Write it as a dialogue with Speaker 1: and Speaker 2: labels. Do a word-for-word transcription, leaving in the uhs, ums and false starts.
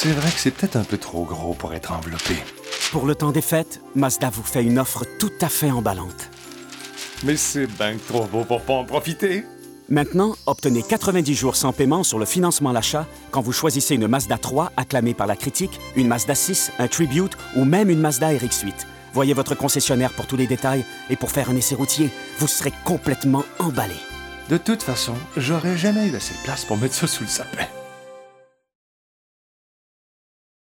Speaker 1: C'est vrai que c'est peut-être un peu trop gros pour être enveloppé.
Speaker 2: Pour le temps des fêtes, Mazda vous fait une offre tout à fait emballante.
Speaker 1: Mais c'est ben trop beau pour pas en profiter.
Speaker 2: Maintenant, obtenez quatre-vingt-dix jours sans paiement sur le financement à l'achat quand vous choisissez une Mazda trois acclamée par la critique, une Mazda six, un Tribute ou même une Mazda R X huit. Voyez votre concessionnaire pour tous les détails et pour faire un essai routier, vous serez complètement emballé.
Speaker 1: De toute façon, j'aurais jamais eu assez de place pour mettre ça sous le sapin.